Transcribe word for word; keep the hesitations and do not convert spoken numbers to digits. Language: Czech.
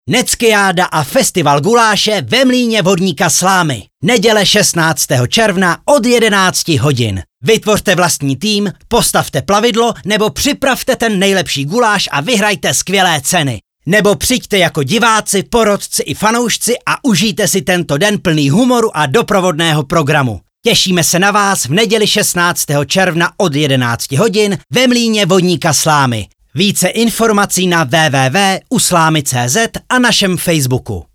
Neckiáda a festival guláše ve Mlýně vodníka Slámy. Neděle šestnáctého června od jedenácti hodin. Vytvořte vlastní tým, postavte plavidlo nebo připravte ten nejlepší guláš a vyhrajte skvělé ceny. Nebo přijďte jako diváci, porotci i fanoušci a užijte si tento den plný humoru a doprovodného programu. Těšíme se na vás v neděli šestnáctého června od jedenácti hodin ve Mlýně vodníka Slámy. Více informací na w w w tečka u slámy tečka c z a našem Facebooku.